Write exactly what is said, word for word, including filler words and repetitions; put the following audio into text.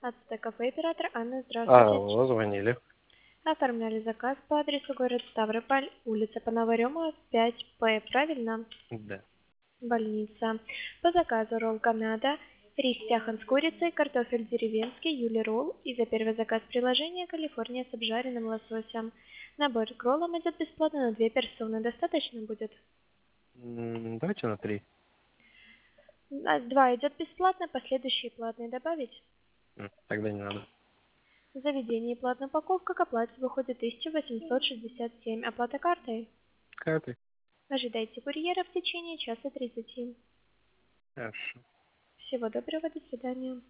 АЦТ кафе, оператор Анна, здравствуйте. Алло, звонили. Оформляли заказ по адресу город Ставрополь, улица Пономарева, пять П, правильно? Да. Больница. По заказу ролл Канада, рис тяхан с курицей, картофель деревенский, Юли ролл и за первый заказ приложения Калифорния с обжаренным лососем. Набор к роллам идет бесплатно на две персоны. Достаточно будет? М, Давайте на три. А, Два идет бесплатно, последующие платные добавить? М, Тогда не надо. В заведении платная упаковка к оплате выходит тысяча восемьсот шестьдесят семь. Оплата картой? Карты. Ожидайте курьера в течение часа тридцати. Хорошо. Всего доброго, до свидания.